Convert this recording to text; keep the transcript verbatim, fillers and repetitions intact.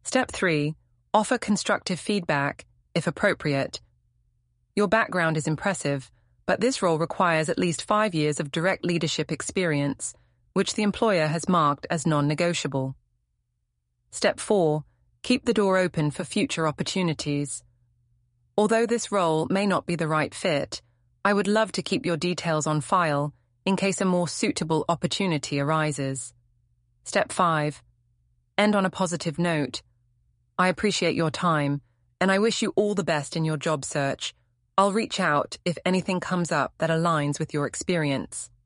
Step three, offer constructive feedback, if appropriate. Your background is impressive, but this role requires at least five years of direct leadership experience, which the employer has marked as non-negotiable. Step four, keep the door open for future opportunities. Although this role may not be the right fit, I would love to keep your details on file in case a more suitable opportunity arises. Step five, end on a positive note. I appreciate your time, and I wish you all the best in your job search. I'll reach out if anything comes up that aligns with your experience.